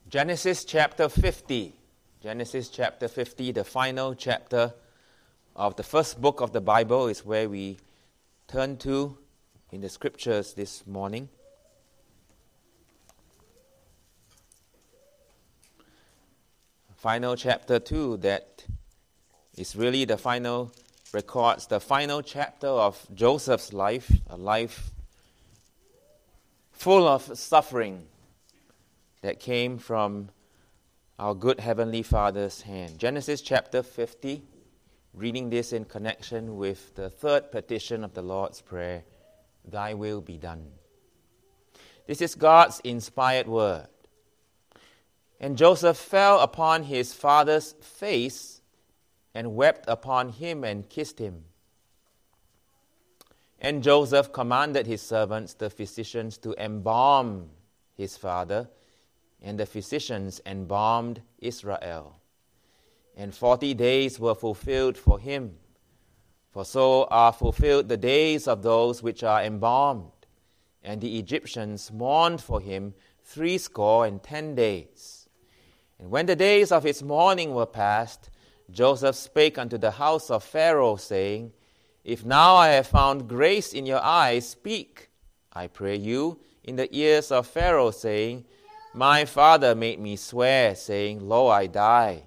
Genesis chapter 50. Genesis chapter 50, the final chapter of the first book of the Bible, is where we turn to in the scriptures this morning. Final chapter 2, that is really the final records, the final chapter of Joseph's life, a life full of suffering that came from our good Heavenly Father's hand. Genesis chapter 50, reading this in connection with the third petition of the Lord's Prayer, Thy will be done. This is God's inspired word. And Joseph fell upon his father's face and wept upon him and kissed him. And Joseph commanded his servants, the physicians, to embalm his father, and the physicians embalmed Israel. And 40 days were fulfilled for him. For so are fulfilled the days of those which are embalmed. And the Egyptians mourned for him 70 days. And when the days of his mourning were past, Joseph spake unto the house of Pharaoh, saying, If now I have found grace in your eyes, speak, I pray you, in the ears of Pharaoh, saying, My father made me swear, saying, Lo, I die.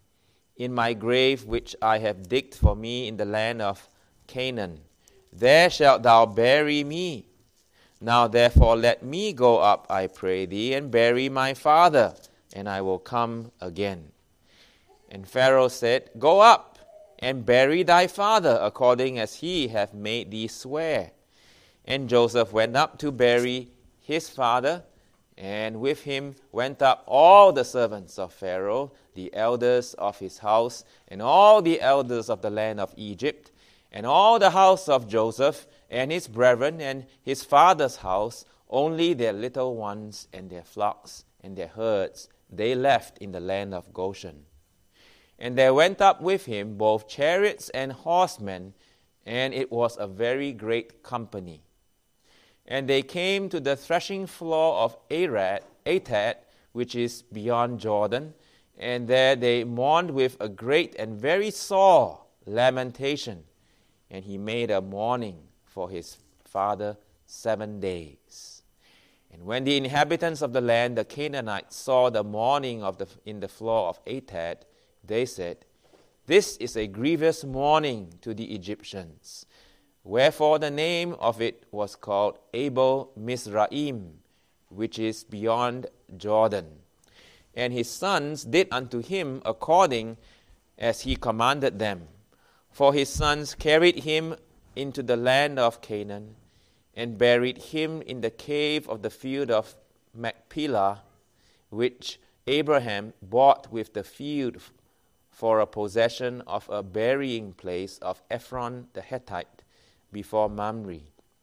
In my grave which I have digged for me in the land of Canaan, there shalt thou bury me. Now therefore let me go up, I pray thee, and bury my father, and I will come again. And Pharaoh said, Go up, and bury thy father, according as he hath made thee swear. And Joseph went up to bury his father, and with him went up all the servants of Pharaoh, the elders of his house, and all the elders of the land of Egypt, and all the house of Joseph, and his brethren, and his father's house. Only their little ones, and their flocks, and their herds, they left in the land of Goshen. And there went up with him both chariots and horsemen, and it was a very great company. And they came to the threshing floor of Atad, which is beyond Jordan, and there they mourned with a great and very sore lamentation. And he made a mourning for his father 7 days. And when the inhabitants of the land, the Canaanites, saw the mourning in the floor of Atad, they said, This is a grievous mourning to the Egyptians. Wherefore the name of it was called Abel Mizraim, which is beyond Jordan. And his sons did unto him according as he commanded them. For his sons carried him into the land of Canaan, and buried him in the cave of the field of Machpelah, which Abraham bought with the field for a possession of a burying place of Ephron the Hittite, before Mamre.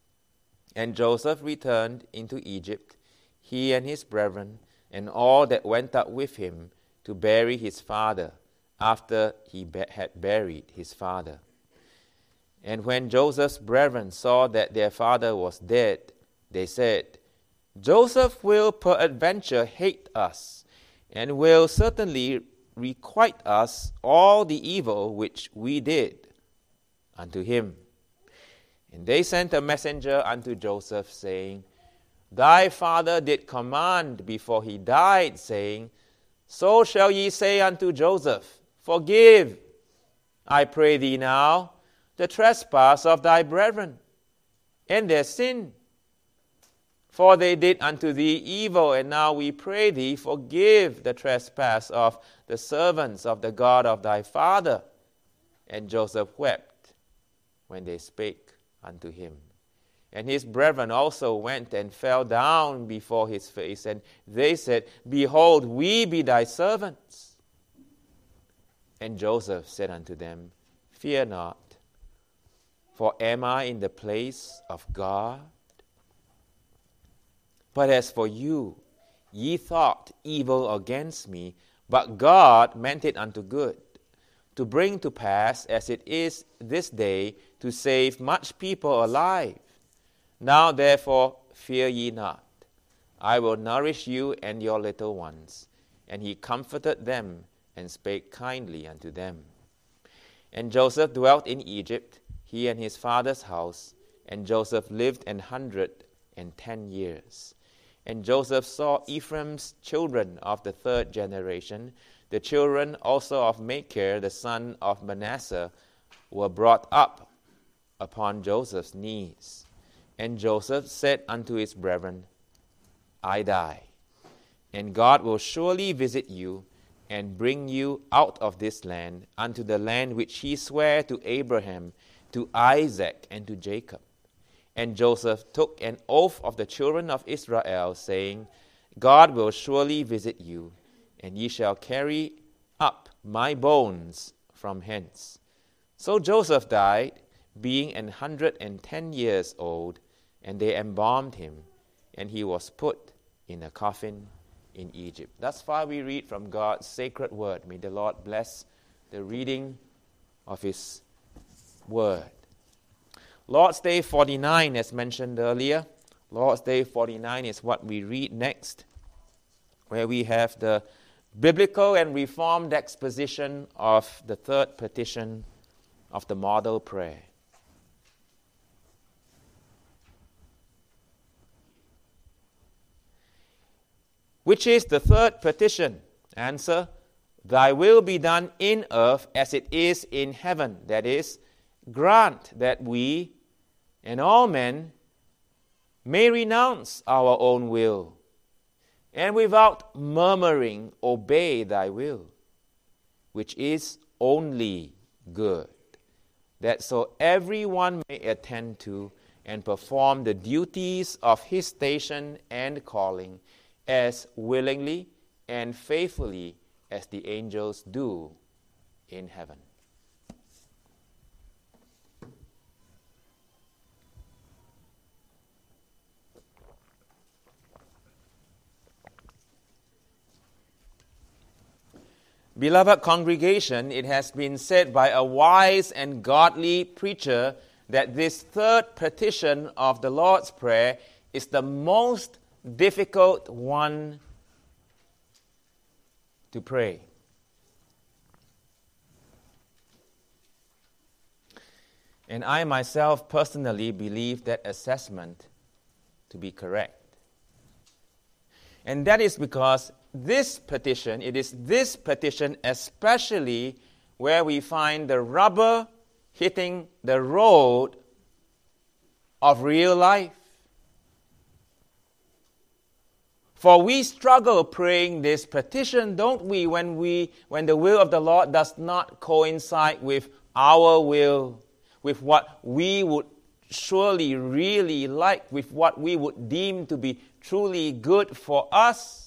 And Joseph returned into Egypt, he and his brethren, and all that went up with him, to bury his father, after he had buried his father. And when Joseph's brethren saw that their father was dead, they said, Joseph will peradventure hate us, and will certainly requite us all the evil which we did unto him. And they sent a messenger unto Joseph, saying, Thy father did command before he died, saying, So shall ye say unto Joseph, Forgive, I pray thee now, the trespass of thy brethren, and their sin. For they did unto thee evil, and now we pray thee, forgive the trespass of the servants of the God of thy father. And Joseph wept when they spake unto him. And his brethren also went and fell down before his face, and they said, Behold, we be thy servants. And Joseph said unto them, Fear not, for am I in the place of God? But as for you, ye thought evil against me, but God meant it unto good, to bring to pass, as it is this day, to save much people alive. Now therefore fear ye not. I will nourish you and your little ones. and he comforted them and spake kindly unto them. And Joseph dwelt in Egypt, he and his father's house, and Joseph lived 110 years. And Joseph saw Ephraim's children of the third generation. The children also of Machir, the son of Manasseh, were brought up upon Joseph's knees. And Joseph said unto his brethren, I die, and God will surely visit you, and bring you out of this land unto the land which he sware to Abraham, to Isaac, and to Jacob. And Joseph took an oath of the children of Israel, saying, God will surely visit you, and ye shall carry up my bones from hence. So Joseph died, being 110 years old, and they embalmed him, and he was put in a coffin in Egypt. Thus far we read from God's sacred word. May the Lord bless the reading of his word. Lord's Day 49, as mentioned earlier. Lord's Day 49 is what we read next, where we have the biblical and reformed exposition of the third petition of the model prayer. Which is the third petition? Answer, Thy will be done in earth as it is in heaven. That is, grant that we and all men may renounce our own will, and without murmuring obey Thy will, which is only good, that so everyone may attend to and perform the duties of his station and calling as willingly and faithfully as the angels do in heaven. Beloved congregation, it has been said by a wise and godly preacher that this third petition of the Lord's Prayer is the most difficult one to pray. And I myself personally believe that assessment to be correct. And that is because it is this petition especially where we find the rubber hitting the road of real life. For we struggle praying this petition, don't we, when the will of the Lord does not coincide with our will, with what we would surely really like, with what we would deem to be truly good for us.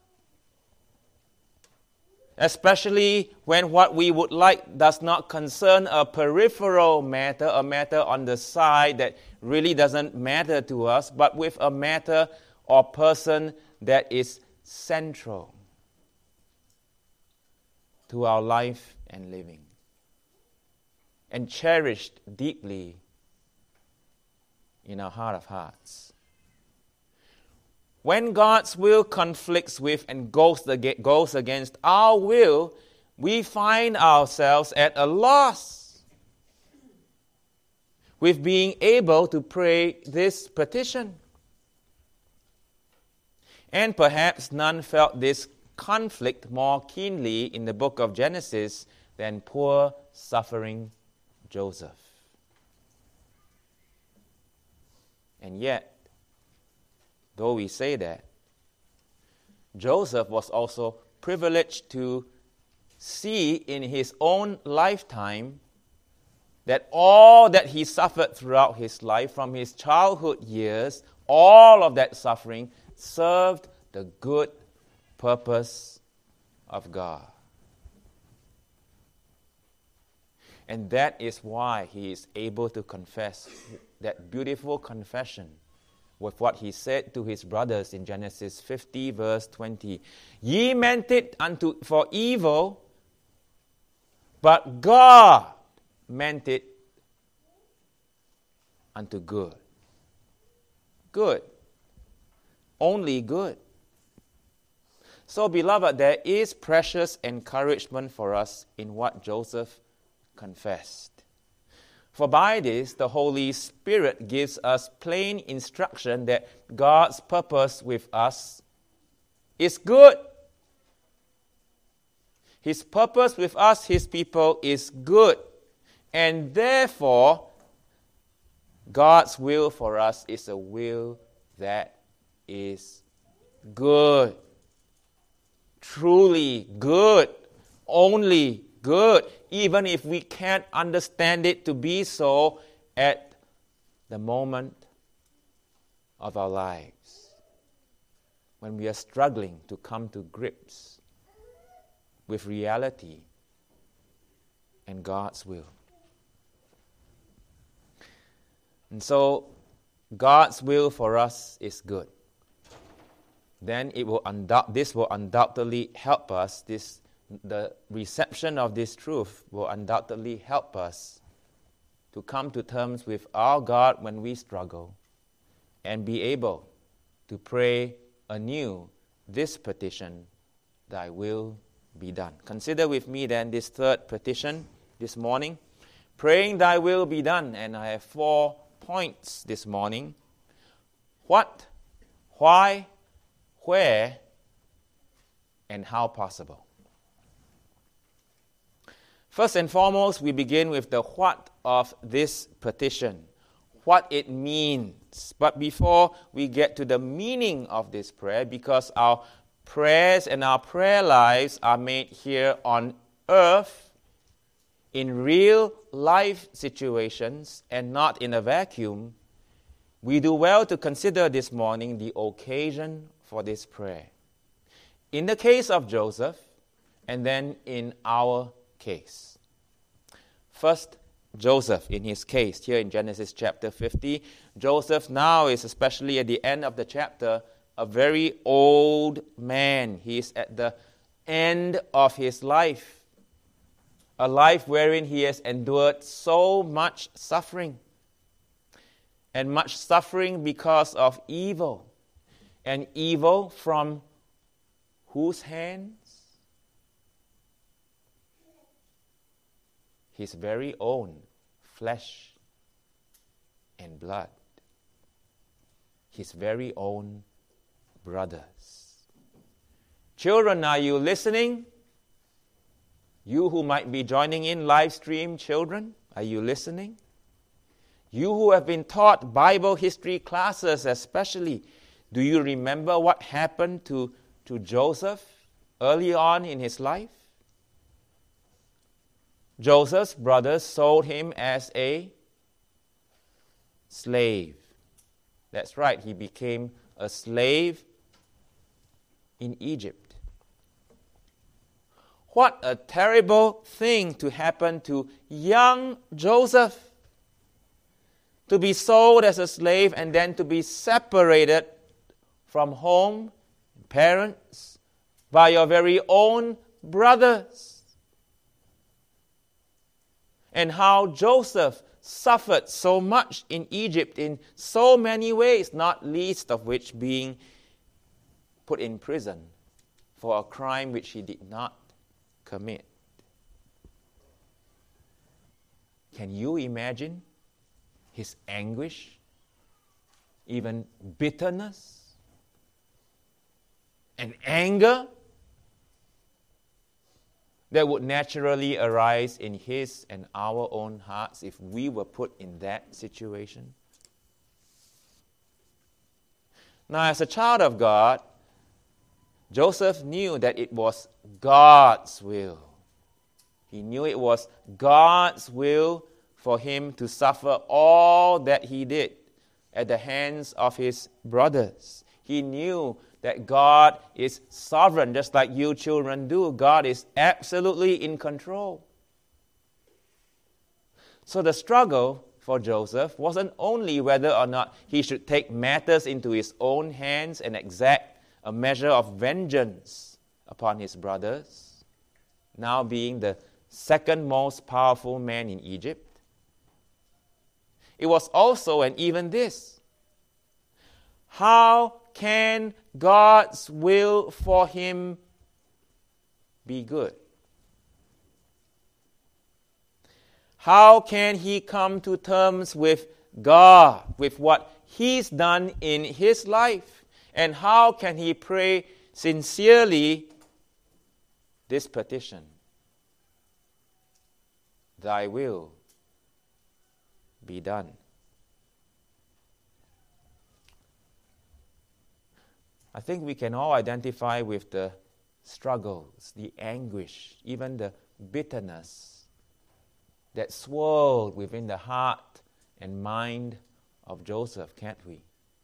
Especially when what we would like does not concern a peripheral matter, a matter on the side that really doesn't matter to us, but with a matter or person that is central to our life and living, and cherished deeply in our heart of hearts. When God's will conflicts with and goes against our will, we find ourselves at a loss with being able to pray this petition. And perhaps none felt this conflict more keenly in the book of Genesis than poor, suffering Joseph. And yet, though we say that, Joseph was also privileged to see in his own lifetime that all that he suffered throughout his life, from his childhood years, all of that suffering served the good purpose of God. And that is why he is able to confess that beautiful confession with what he said to his brothers in Genesis 50, verse 20. Ye meant it for evil, but God meant it unto good. Good. Only good. So, beloved, there is precious encouragement for us in what Joseph confessed. For by this, the Holy Spirit gives us plain instruction that God's purpose with us is good. His purpose with us, His people, is good. And therefore, God's will for us is a will that is good. Truly good. Only good. Even if we can't understand it to be so at the moment of our lives. When we are struggling to come to grips with reality and God's will. And so, God's will for us is good. Then this will undoubtedly help us. The reception of this truth will undoubtedly help us to come to terms with our God when we struggle and be able to pray anew this petition, Thy will be done. Consider with me then this third petition this morning, praying Thy will be done. And I have 4 points this morning. What, why, where, and how possible. First and foremost, we begin with the what of this petition, what it means. But before we get to the meaning of this prayer, because our prayers and our prayer lives are made here on earth, in real life situations, and not in a vacuum, we do well to consider this morning the occasion for this prayer. In the case of Joseph, and then in our case. First, Joseph, in his case, here in Genesis chapter 50, Joseph now is, especially at the end of the chapter, a very old man. He is at the end of his life. A life wherein he has endured so much suffering. And much suffering because of evil. And evil from whose hands? His very own flesh and blood. His very own brothers. Children, are you listening? You who might be joining in live stream, children, are you listening? You who have been taught Bible history classes especially, do you remember what happened to Joseph early on in his life? Joseph's brothers sold him as a slave. That's right, he became a slave in Egypt. What a terrible thing to happen to young Joseph. To be sold as a slave and then to be separated from home, parents, by your very own brothers. And how Joseph suffered so much in Egypt in so many ways, not least of which being put in prison for a crime which he did not commit. Can you imagine his anguish, even bitterness and anger that would naturally arise in his and our own hearts if we were put in that situation? Now, as a child of God, Joseph knew that it was God's will. He knew it was God's will for him to suffer all that he did at the hands of his brothers. He knew that God is sovereign, just like you children do. God is absolutely in control. So the struggle for Joseph wasn't only whether or not he should take matters into his own hands and exact a measure of vengeance upon his brothers, now being the second most powerful man in Egypt. It was also, and even this, how can God's will for him be good? How can he come to terms with God, with what he's done in his life? And how can he pray sincerely this petition? Thy will be done. I think we can all identify with the struggles, the anguish, even the bitterness that swirled within the heart and mind of Joseph, can't we?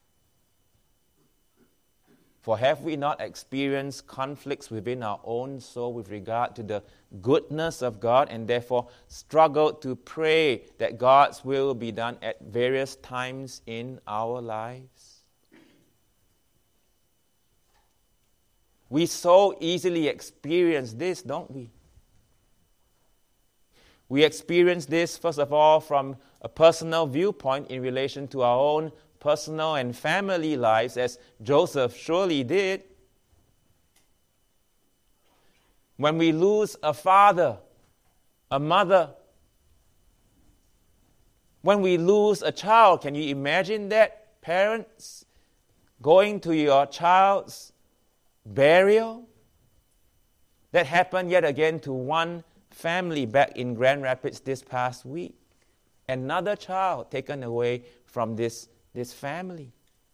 For have we not experienced conflicts within our own soul with regard to the goodness of God, and therefore struggled to pray that God's will be done at various times in our lives? We so easily experience this, don't we? We experience this, first of all, from a personal viewpoint in relation to our own personal and family lives, as Joseph surely did. When we lose a father, a mother, when we lose a child, can you imagine that? Parents going to your child's burial? That happened yet again to one family back in Grand Rapids this past week. Another child taken away from this family.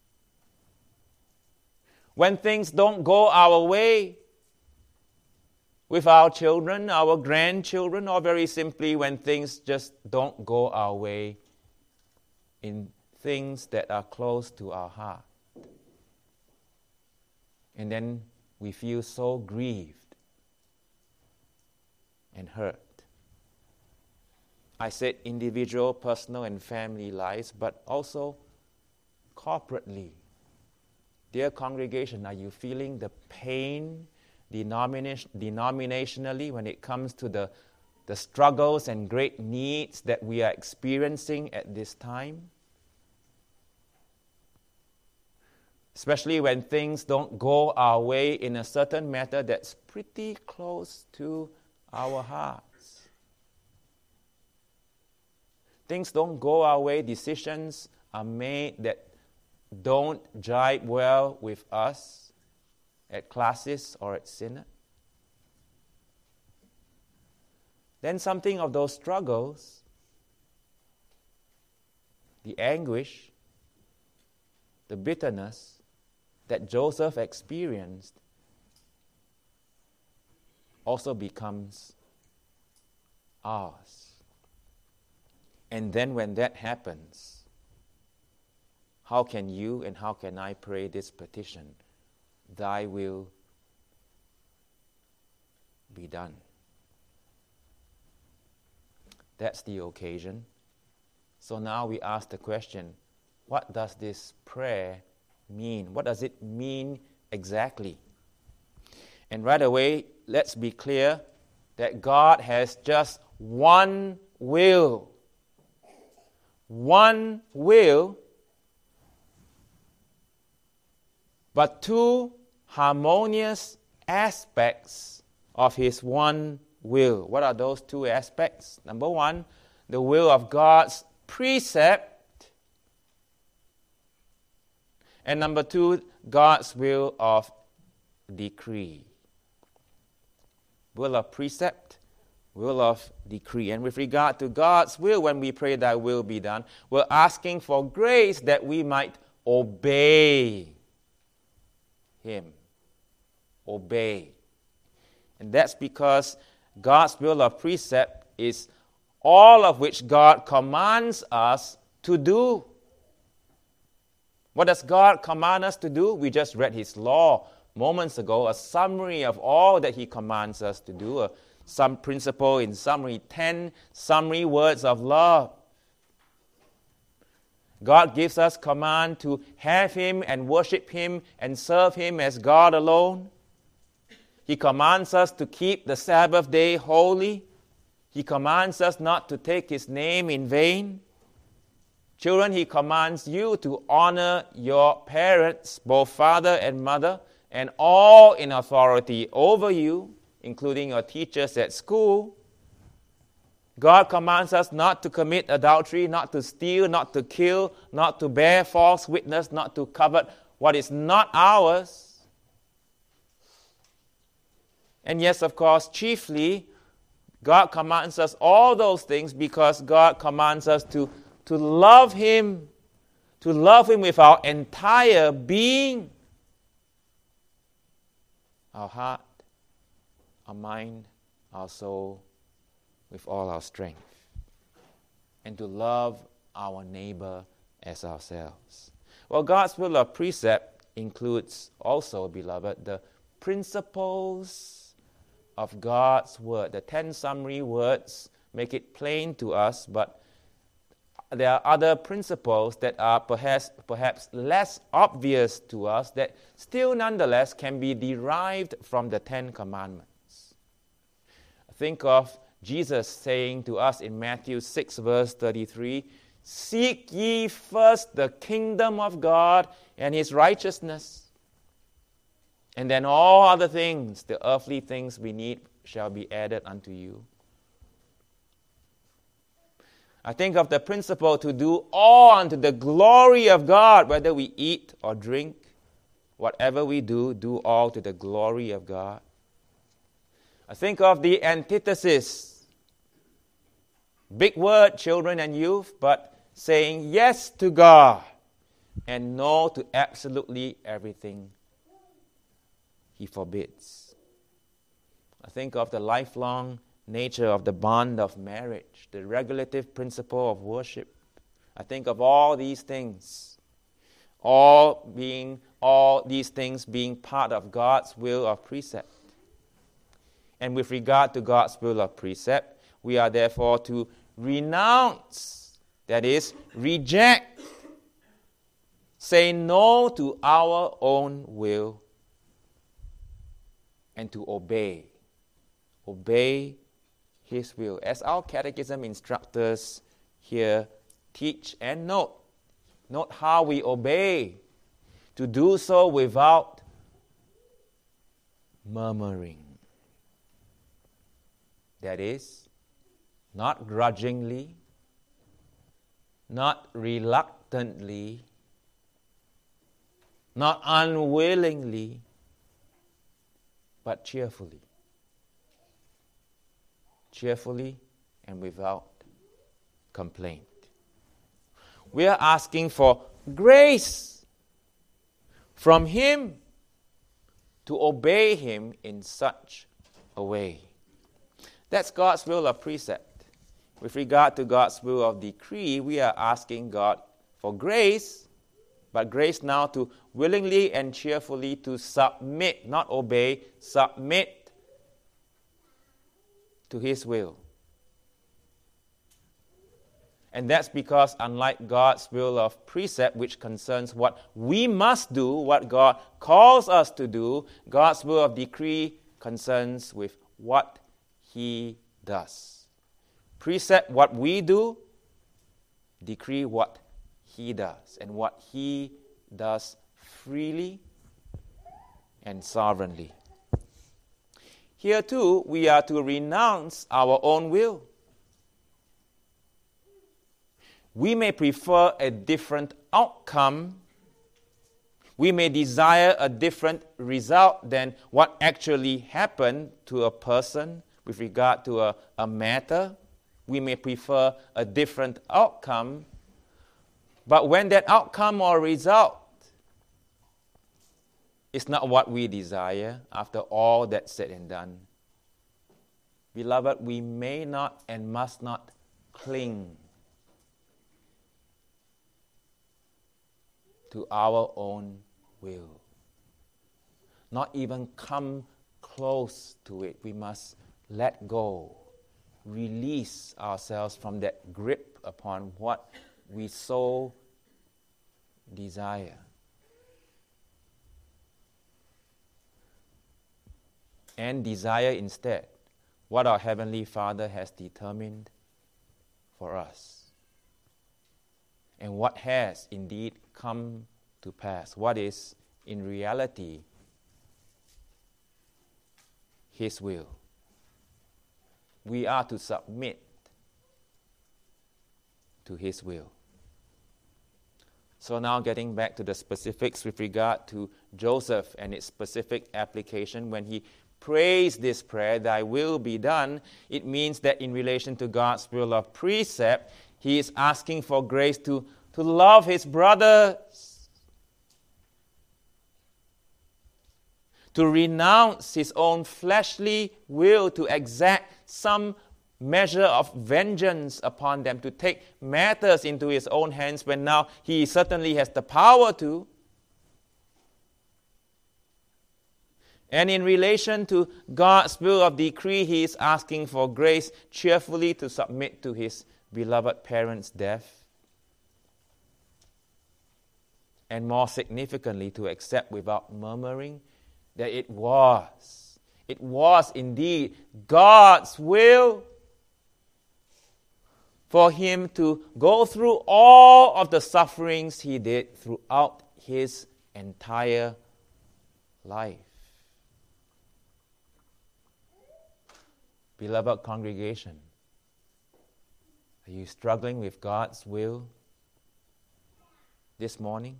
When things don't go our way with our children, our grandchildren, or very simply when things just don't go our way in things that are close to our heart. And then we feel so grieved and hurt. I said individual, personal, and family lives, but also corporately. Dear congregation, are you feeling the pain denominationally when it comes to the struggles and great needs that we are experiencing at this time? Especially when things don't go our way in a certain matter that's pretty close to our hearts. Things don't go our way, decisions are made that don't jibe well with us at classes or at synod. Then something of those struggles, the anguish, the bitterness that Joseph experienced also becomes ours. And then when that happens, how can you and how can I pray this petition? Thy will be done. That's the occasion. So now we ask the question, what does this prayer mean? What does it mean exactly? And right away, let's be clear that God has just one will. One will, but two harmonious aspects of His one will. What are those two aspects? Number one, the will of God's precept. And number two, God's will of decree. Will of precept, will of decree. And with regard to God's will, when we pray thy will be done, we're asking for grace that we might obey Him. Obey. And that's because God's will of precept is all of which God commands us to do. What does God command us to do? We just read His law moments ago, a summary of all that He commands us to do, some principle in summary, 10 summary words of love. God gives us command to have Him and worship Him and serve Him as God alone. He commands us to keep the Sabbath day holy. He commands us not to take His name in vain. Children, He commands you to honor your parents, both father and mother, and all in authority over you, including your teachers at school. God commands us not to commit adultery, not to steal, not to kill, not to bear false witness, not to covet what is not ours. And yes, of course, chiefly, God commands us all those things because God commands us to love Him with our entire being, our heart, our mind, our soul, with all our strength, and to love our neighbor as ourselves. Well, God's will of precept includes also, beloved, the principles of God's word. The 10 summary words make it plain to us, but there are other principles that are perhaps less obvious to us that still nonetheless can be derived from the 10 commandments. Think of Jesus saying to us in Matthew 6 verse 33, "Seek ye first the kingdom of God and His righteousness, and then all other things, the earthly things we need, shall be added unto you." I think of the principle to do all unto the glory of God, whether we eat or drink, whatever we do all to the glory of God. I think of the antithesis. Big word, children and youth, but saying yes to God and no to absolutely everything He forbids. I think of the lifelong nature of the bond of marriage, the regulative principle of worship. I think of all these things, all these things being part of God's will of precept. And with regard to God's will of precept, we are therefore to renounce, that is, reject, say no to our own will, and to obey His will. As our catechism instructors here teach and note how we obey, to do so without murmuring. That is, not grudgingly, not reluctantly, not unwillingly, but cheerfully. Cheerfully and without complaint. We are asking for grace from Him to obey Him in such a way. That's God's will of precept. With regard to God's will of decree, we are asking God for grace, but grace now to willingly and cheerfully to submit, not obey, submit to His will. And that's because unlike God's will of precept, which concerns what we must do, what God calls us to do, God's will of decree concerns with what He does. Precept what we do, decree what He does, and what He does freely and sovereignly. Here too, we are to renounce our own will. We may prefer a different outcome. We may desire a different result than what actually happened to a person with regard to a matter. We may prefer a different outcome. But when that outcome or result is not what we desire, after all that's said and done, beloved, we may not and must not cling to our own will. Not even come close to it. We must let go, release ourselves from that grip upon what we so desire. And desire instead what our Heavenly Father has determined for us. and what has indeed come to pass, what is in reality His will. We are to submit to His will. So now getting back to the specifics with regard to Joseph and its specific application, when he prays this prayer, thy will be done, it means that in relation to God's will of precept, he is asking for grace to love his brothers, to renounce his own fleshly will, to exact some measure of vengeance upon them, to take matters into his own hands when now he certainly has the power to. And in relation to God's will of decree, he is asking for grace cheerfully to submit to his beloved parents' death. And more significantly, to accept without murmuring that it was indeed God's will for him to go through all of the sufferings he did throughout his entire life. Beloved congregation, are you struggling with God's will this morning?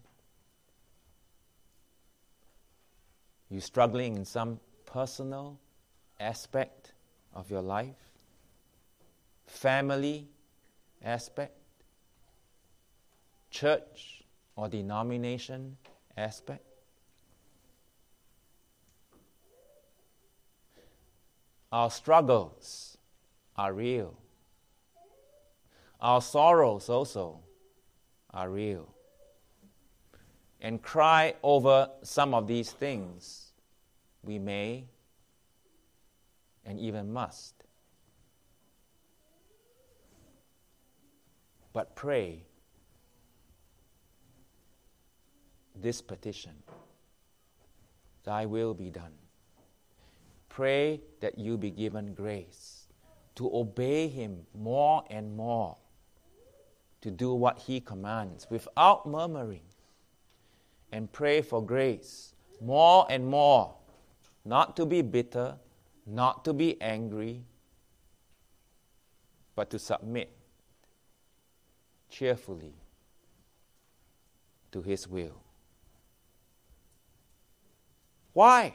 You struggling in some personal aspect of your life? Family aspect? Church or denomination aspect? Our struggles are real. Our sorrows also are real. And cry over some of these things we may and even must. But pray this petition, thy will be done. Pray that you be given grace to obey him more and more, to do what he commands without murmuring. And pray for grace more and more, not to be bitter, not to be angry, but to submit cheerfully to his will. Why?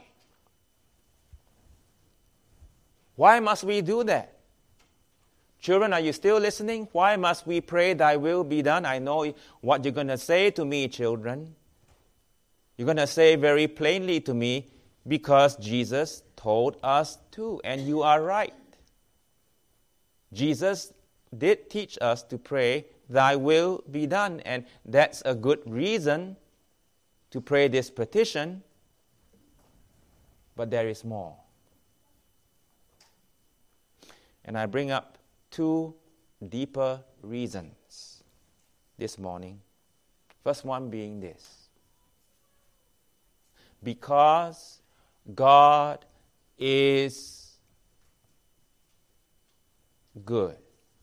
Why must we do that? Children, are you still listening? Why must we pray, thy will be done? I know what you're going to say to me, children. You're going to say very plainly to me, because Jesus told us to, and you are right. Jesus did teach us to pray, thy will be done, and that's a good reason to pray this petition. But there is more. And I bring up two deeper reasons this morning. First one being this. Because God is good.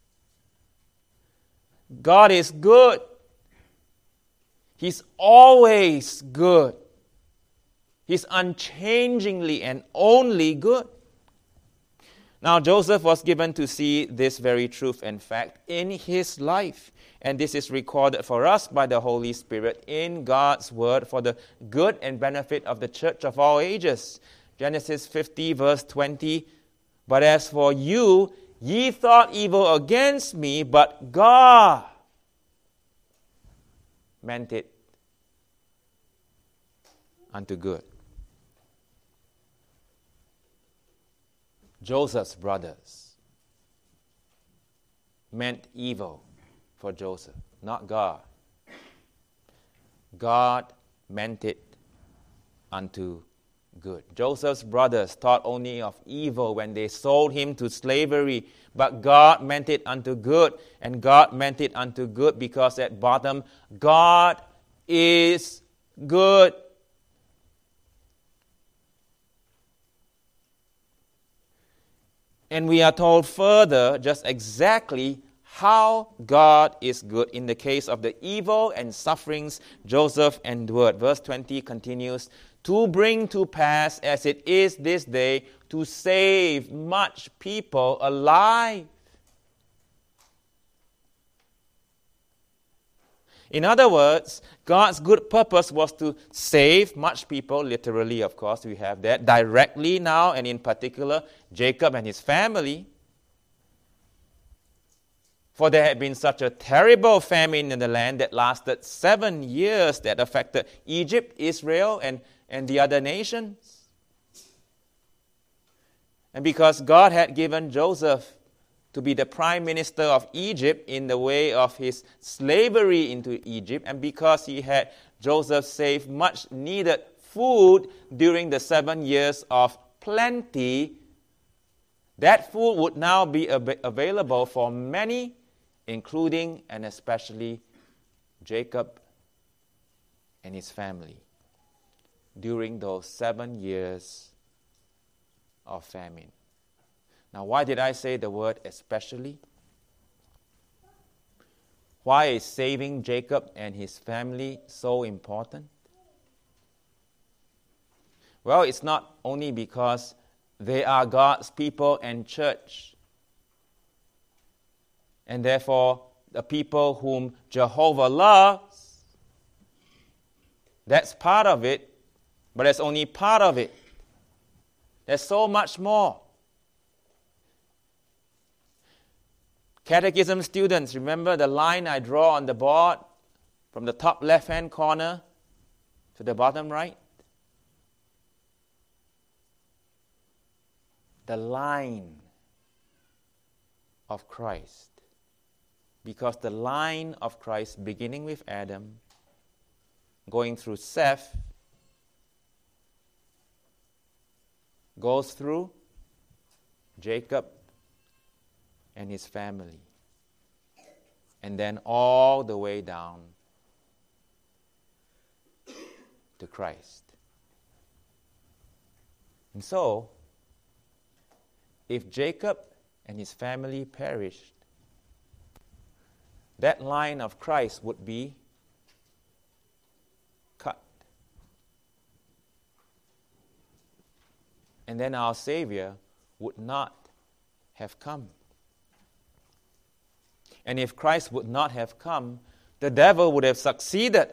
God is good. He's always good. He's unchangingly and only good. Now, Joseph was given to see this very truth and fact in his life. And this is recorded for us by the Holy Spirit in God's Word for the good and benefit of the church of all ages. Genesis 50, verse 20. But as for you, ye thought evil against me, but God meant it unto good. Joseph's brothers meant evil for Joseph, not God. God meant it unto good. Joseph's brothers thought only of evil when they sold him to slavery, but God meant it unto good, and God meant it unto good because at bottom, God is good. And we are told further just exactly how God is good in the case of the evil and sufferings Joseph endured. Verse 20 continues, to bring to pass as it is this day, to save much people alive. In other words, God's good purpose was to save much people, literally, of course, we have that, directly now, and in particular, Jacob and his family. For there had been such a terrible famine in the land that lasted 7 years that affected Egypt, Israel, and the other nations. And because God had given Joseph to be the prime minister of Egypt in the way of his slavery into Egypt, and because he had Joseph save much needed food during the 7 years of plenty, that food would now be available for many, including and especially Jacob and his family during those 7 years of famine. Now, why did I say the word especially? Why is saving Jacob and his family so important? Well, it's not only because they are God's people and church, and therefore the people whom Jehovah loves. That's part of it, but that's only part of it. There's so much more. Catechism students, remember the line I draw on the board from the top left-hand corner to the bottom right? The line of Christ. Because the line of Christ, beginning with Adam, going through Seth, goes through Jacob and his family, and then all the way down to Christ. And so, if Jacob and his family perished, that line of Christ would be cut. And then our Savior would not have come. And if Christ would not have come, the devil would have succeeded.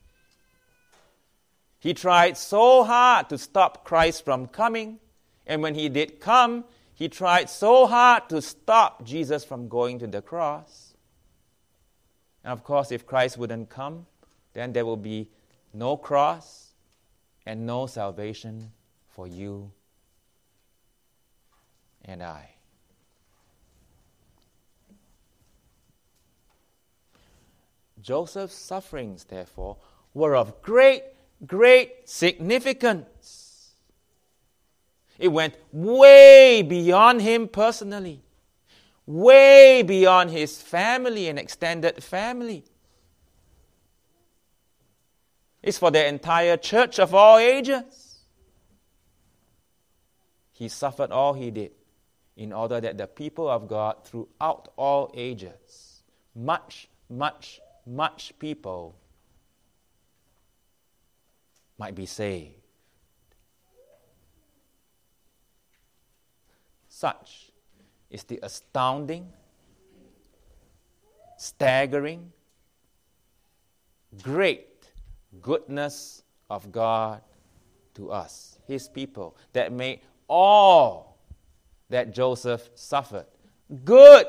He tried so hard to stop Christ from coming, and when he did come, he tried so hard to stop Jesus from going to the cross. And of course, if Christ wouldn't come, then there will be no cross and no salvation for you and I. Joseph's sufferings, therefore, were of great, great significance. It went way beyond him personally, way beyond his family and extended family. It's for the entire church of all ages. He suffered all he did in order that the people of God throughout all ages, much people, might be saved. Such is the astounding, staggering, great goodness of God to us, his people, that made all that Joseph suffered good.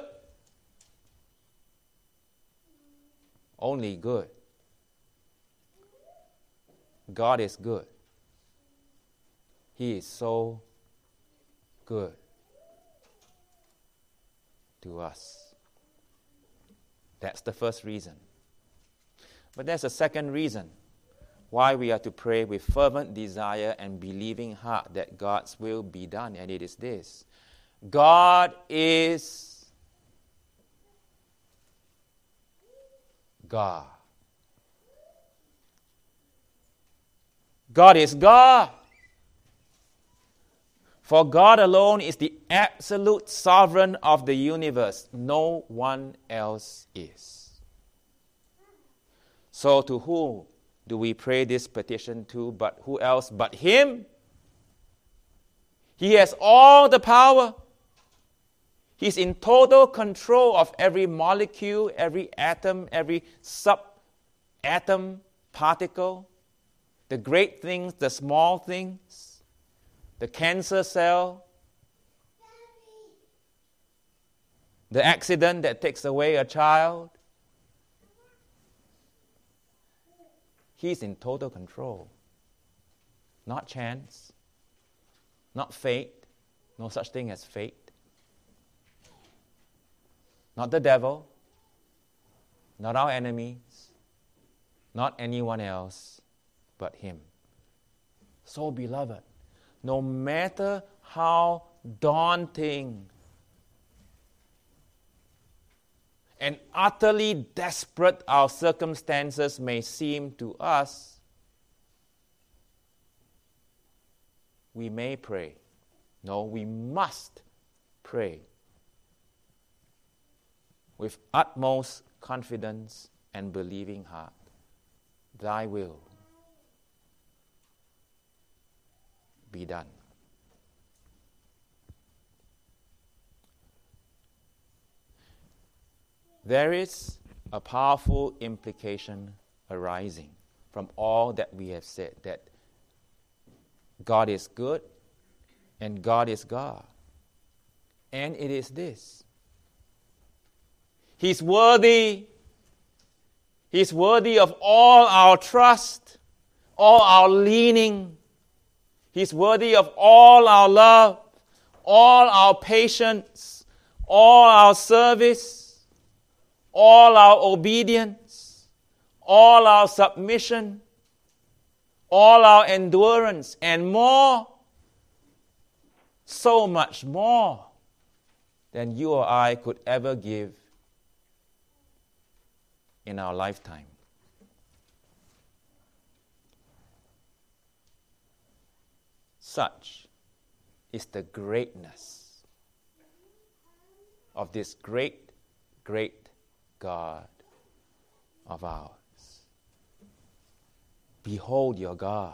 Only good. God is good. He is so good to us. That's the first reason. But there's a second reason why we are to pray with fervent desire and believing heart that God's will be done, and it is this. God is God. God is God. For God alone is the absolute sovereign of the universe. No one else is. So to whom do we pray this petition to? But who else but Him? He has all the power. He's in total control of every molecule, every atom, every subatom, particle, the great things, the small things, the cancer cell, the accident that takes away a child. He's in total control. Not chance, not fate, no such thing as fate. Not the devil, not our enemies, not anyone else but Him. So, beloved, no matter how daunting and utterly desperate our circumstances may seem to us, we may pray. No, we must pray with utmost confidence and believing heart. Thy will be done. There is a powerful implication arising from all that we have said, that God is good and God is God. And it is this: He's worthy. He's worthy of all our trust, all our leaning. He's worthy of all our love, all our patience, all our service, all our obedience, all our submission, all our endurance, and more, so much more than you or I could ever give in our lifetime. Such is the greatness of this great, great God of ours. Behold your God.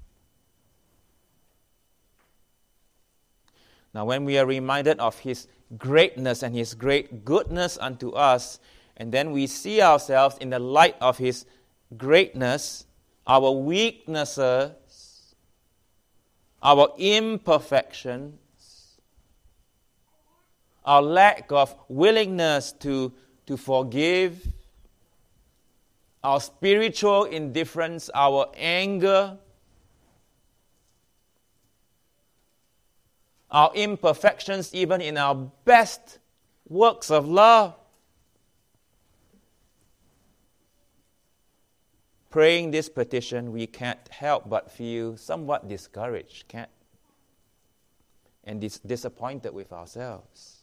Now, when we are reminded of His greatness and His great goodness unto us, and then we see ourselves in the light of His greatness, our weaknesses, our imperfections, our lack of willingness to forgive, our spiritual indifference, our anger, our imperfections even in our best works of love. Praying this petition, we can't help but feel somewhat discouraged, and disappointed with ourselves.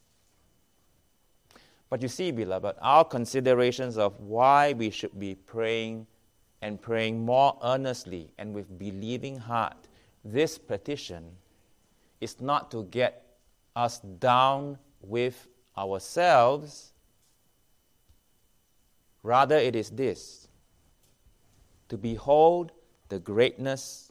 But you see, beloved, our considerations of why we should be praying and praying more earnestly and with believing heart this petition is not to get us down with ourselves. Rather, it is this: to behold the greatness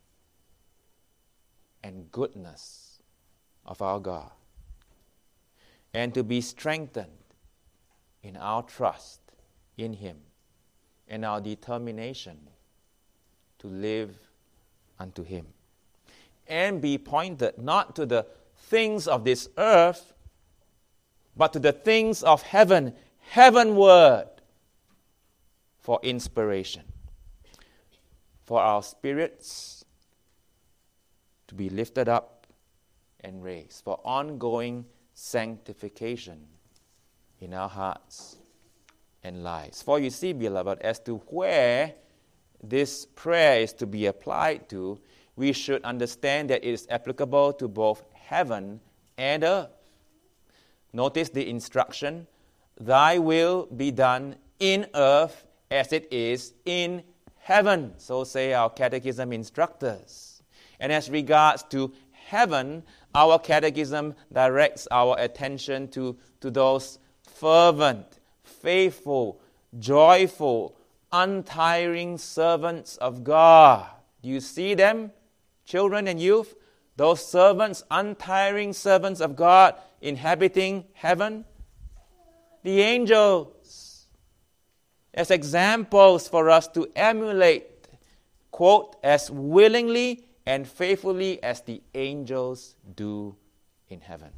and goodness of our God, and to be strengthened in our trust in Him and our determination to live unto Him, and be pointed not to the things of this earth, but to the things of heaven, heavenward, for inspiration, for our spirits to be lifted up and raised, for ongoing sanctification in our hearts and lives. For you see, beloved, as to where this prayer is to be applied to, we should understand that it is applicable to both heaven and earth. Notice the instruction: Thy will be done in earth as it is in heaven. So say our catechism instructors. And as regards to heaven, our catechism directs our attention to those fervent, faithful, joyful, untiring servants of God. Do you see them, children and youth? Those servants, untiring servants of God, inhabiting heaven? The angels, as examples for us to emulate, quote, as willingly and faithfully as the angels do in heaven.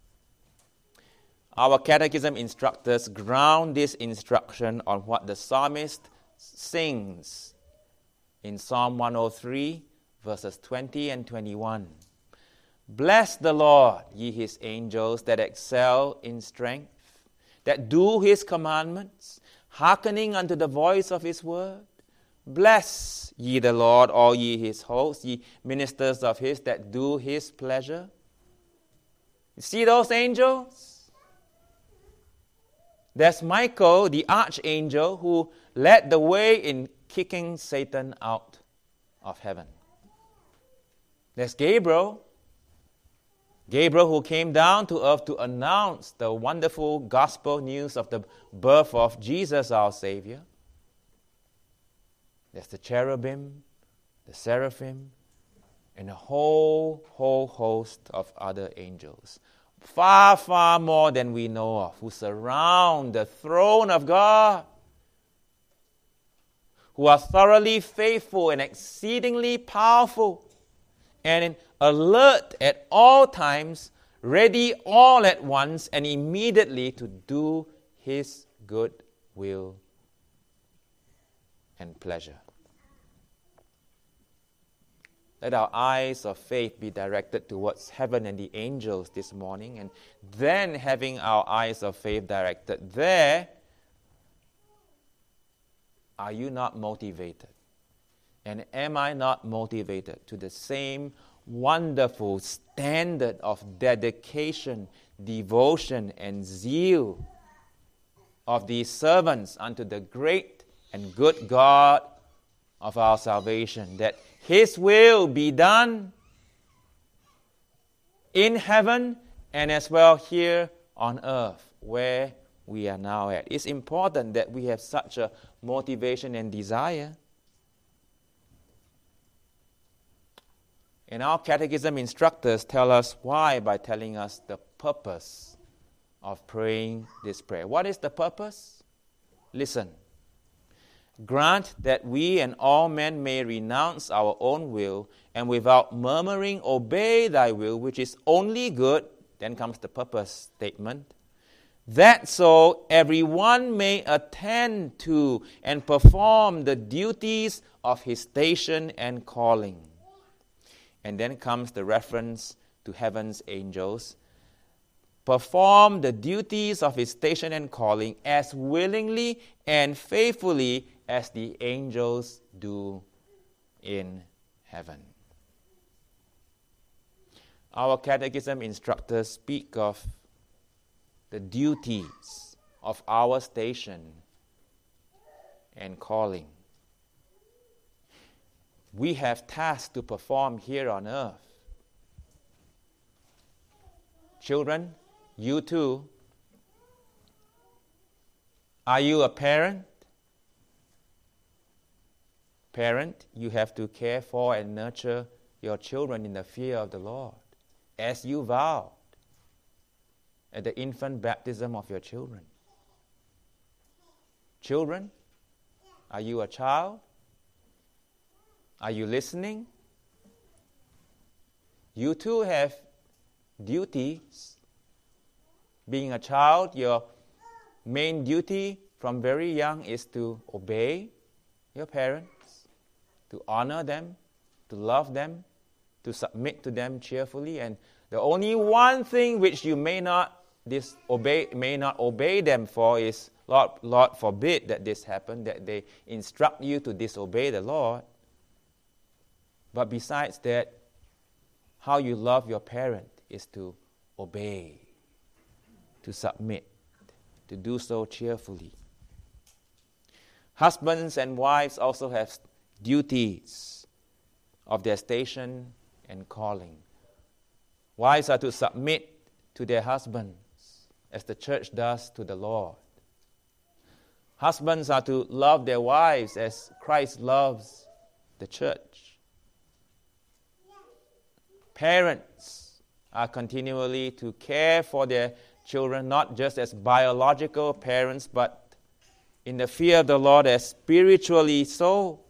Our catechism instructors ground this instruction on what the psalmist sings in Psalm 103, verses 20 and 21. Bless the Lord, ye his angels that excel in strength, that do his commandments, hearkening unto the voice of his word. Bless ye the Lord, all ye his hosts, ye ministers of his that do his pleasure. You see those angels? There's Michael, the archangel, who led the way in kicking Satan out of heaven. There's Gabriel who came down to earth to announce the wonderful gospel news of the birth of Jesus our Savior. There's the cherubim, the seraphim, and a whole host of other angels, far, far more than we know of, who surround the throne of God, who are thoroughly faithful and exceedingly powerful, and alert at all times, ready all at once and immediately to do his good will and pleasure. Let our eyes of faith be directed towards heaven and the angels this morning, and then having our eyes of faith directed there, are you not motivated? And am I not motivated to the same wonderful standard of dedication, devotion, and zeal of these servants unto the great and good God of our salvation, that his will be done in heaven and as well here on earth where we are now at? It's important that we have such a motivation and desire. And our catechism instructors tell us why by telling us the purpose of praying this prayer. What is the purpose? Listen. Grant that we and all men may renounce our own will and without murmuring obey thy will, which is only good. Then comes the purpose statement. That so everyone may attend to and perform the duties of his station and calling. And then comes the reference to heaven's angels. Perform the duties of his station and calling as willingly and faithfully as the angels do in heaven. Our catechism instructors speak of the duties of our station and calling. We have tasks to perform here on earth. Children, you too. Are you a parent? Parent, you have to care for and nurture your children in the fear of the Lord, as you vowed at the infant baptism of your children. Children, are you a child? Are you listening? You too have duties. Being a child, your main duty from very young is to obey your parents, to honor them, to love them, to submit to them cheerfully. And the only one thing which you may not obey them for is, Lord forbid that this happen, that they instruct you to disobey the Lord. But besides that, how you love your parent is to obey, to submit, to do so cheerfully. Husbands and wives also have duties of their station and calling. Wives are to submit to their husbands as the church does to the Lord. Husbands are to love their wives as Christ loves the church. Parents are continually to care for their children, not just as biological parents, but in the fear of the Lord as spiritually so.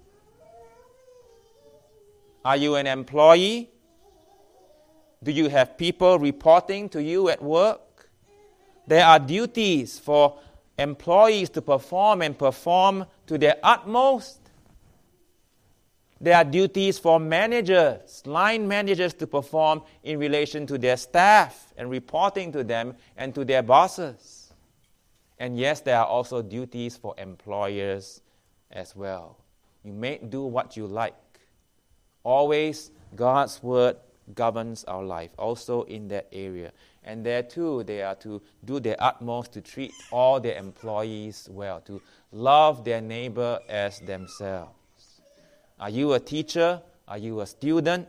Are you an employee? Do you have people reporting to you at work? There are duties for employees to perform and perform to their utmost. There are duties for managers, line managers to perform in relation to their staff and reporting to them and to their bosses. And yes, there are also duties for employers as well. You may do what you like. Always God's word governs our life, also in that area. And there too, they are to do their utmost to treat all their employees well, to love their neighbor as themselves. Are you a teacher? Are you a student?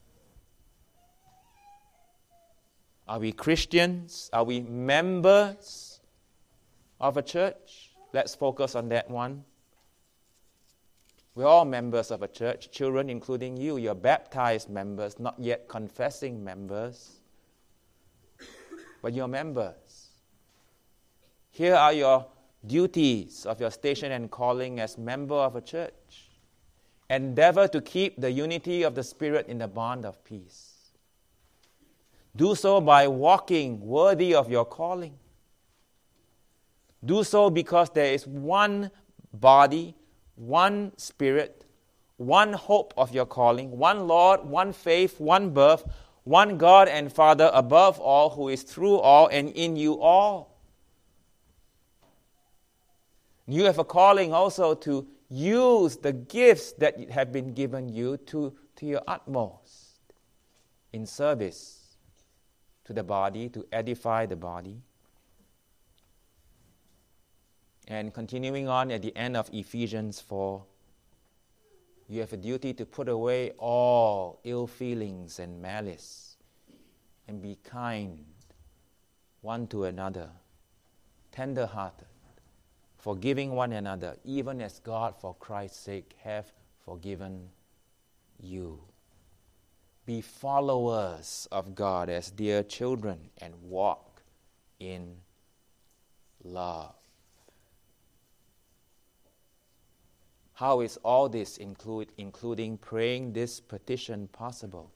Are we Christians? Are we members of a church? Let's focus on that one. We're all members of a church, children including you. You're baptized members, not yet confessing members, but you're members. Here are your duties of your station and calling as member of a church. Endeavor to keep the unity of the Spirit in the bond of peace. Do so by walking worthy of your calling. Do so because there is one body, one Spirit, one hope of your calling, one Lord, one faith, one birth, one God and Father above all, who is through all and in you all. You have a calling also to use the gifts that have been given you to your utmost in service to the body, to edify the body. And continuing on at the end of Ephesians 4, you have a duty to put away all ill feelings and malice and be kind one to another, tender-hearted, forgiving one another, even as God, for Christ's sake, have forgiven you. Be followers of God as dear children and walk in love. How is all this, including praying this petition, possible?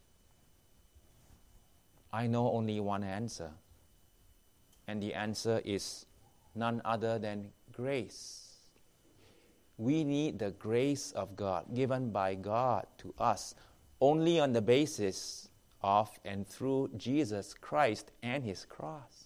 I know only one answer, and the answer is none other than grace. We need the grace of God, given by God to us, only on the basis of and through Jesus Christ and His cross.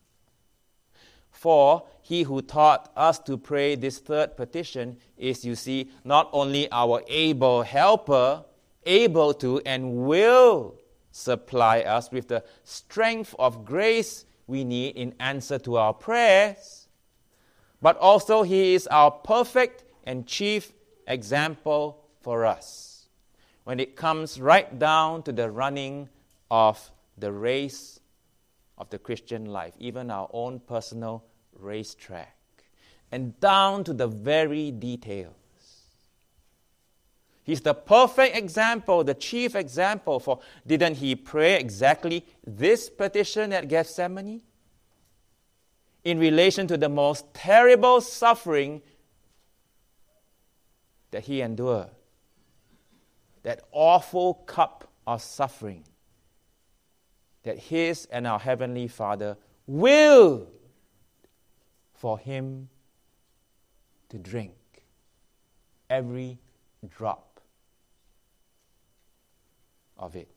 For He who taught us to pray this third petition is, you see, not only our able helper, able to and will supply us with the strength of grace we need in answer to our prayers, but also He is our perfect and chief example for us when it comes right down to the running of the race of the Christian life, even our own personal racetrack, and down to the very details. He's the perfect example, the chief example, for didn't He pray exactly this petition at Gethsemane? In relation to the most terrible suffering that He endured, that awful cup of suffering that His and our Heavenly Father willed for Him to drink, every drop of it.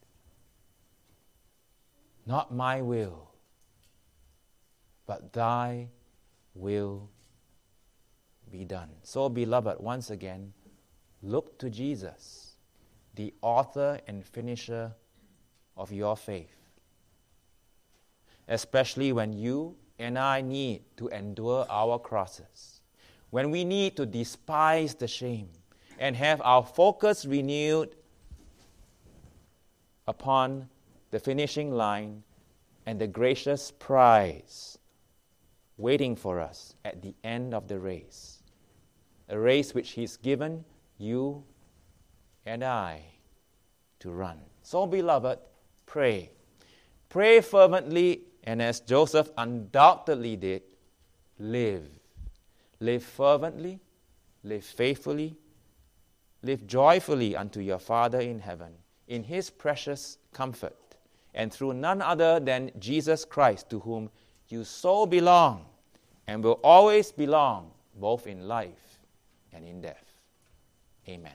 Not my will, but Thy will be done. So, beloved, once again, look to Jesus, the author and finisher of your faith, especially when you and I need to endure our crosses, when we need to despise the shame and have our focus renewed upon the finishing line, and the gracious prize waiting for us at the end of the race. A race which He's given you and I to run. So, beloved, pray. Pray fervently, and as Joseph undoubtedly did, live. Live fervently, live faithfully, live joyfully unto your Father in heaven, in His precious comfort, and through none other than Jesus Christ, to whom you so belong and will always belong, both in life and in death. Amen.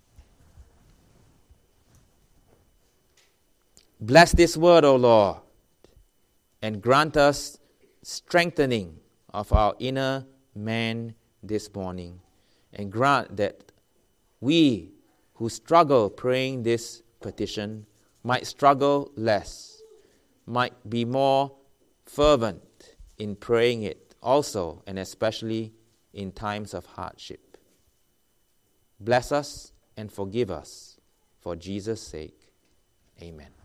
Bless this word, O Lord, and grant us strengthening of our inner man this morning, and grant that we who struggle praying this petition might struggle less, might be more fervent in praying it also, and especially in times of hardship. Bless us and forgive us for Jesus' sake. Amen.